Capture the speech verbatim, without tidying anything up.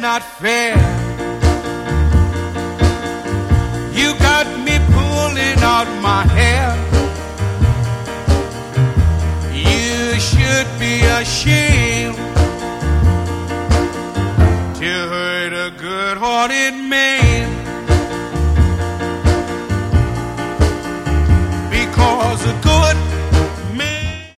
not fair. You got me pulling out my hair. You should be ashamed to hurt a good-hearted man, because a good